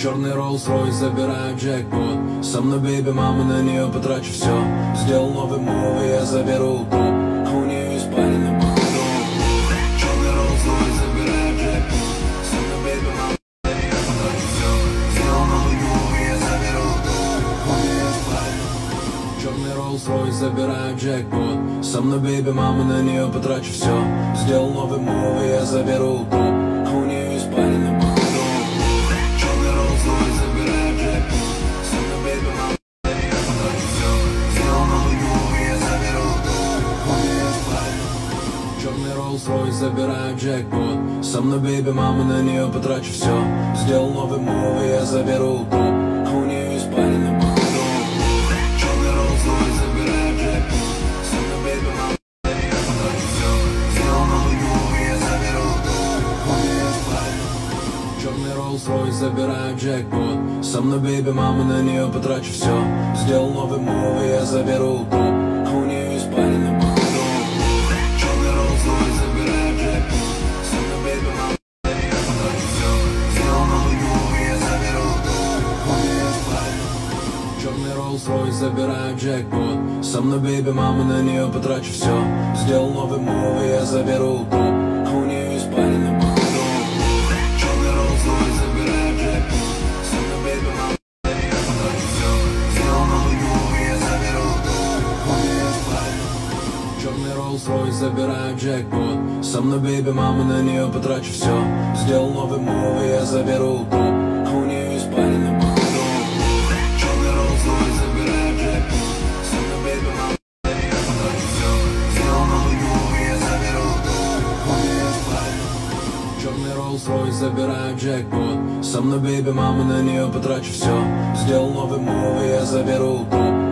Черный Rolls-Royce, забираю джекпот. Со мной бейби, мама, на нее потрачу все. Сделал новый мув, и я заберу топ. А у нее испарина походу. Черный Rolls-Royce, забираю джекпот. Со мной бейби, мама, на нее потрачу все. Сделал новый мув, и я заберу топ. А у нее испарина. Черный Rolls-Royce, забираю джекпот. Со мной бейби, мама, на нее потрачу все. Сделал новый мув, и я заберу топ. А у нее испарина походу. Rolls-Royce, забираю джекпот. Со мной бейби, мама, на нее потрачу все. Сделал новый мув, и я заберу топ. А у нее испарина походу. Черный Rolls-Royce, забираю джекпот. Со мной бейби, мама, на нее потрачу все. Сделал новый мув, и я заберу топ. А у нее испарина. Черный Rolls-Royce, забираю джекпот. Со мной бейби, мама, на нее потрачу все. Сделал новый мув, и я заберу топ. А у нее испарина походу. Rolls-Royce, забираю джекпот. Со мной бейби, мама, на нее потрачу все. Сделал новый мув, и я заберу топ. А у нее испарина походу. Черный Rolls-Royce, забираю джекпот. Со мной бейби, мама, на нее потрачу все. Сделал новый мув, и я заберу топ. А у нее испарина. Черный Rolls-Royce, забираю джекпот. Со мной бейби, мама, на нее потрачу все. Сделал новый мув, и я заберу топ. А у нее испарина походу. Rolls-Royce, забираю джекпот. Со мной бейби, мама, на нее потрачу все. Сделал новый мув, и я заберу топ.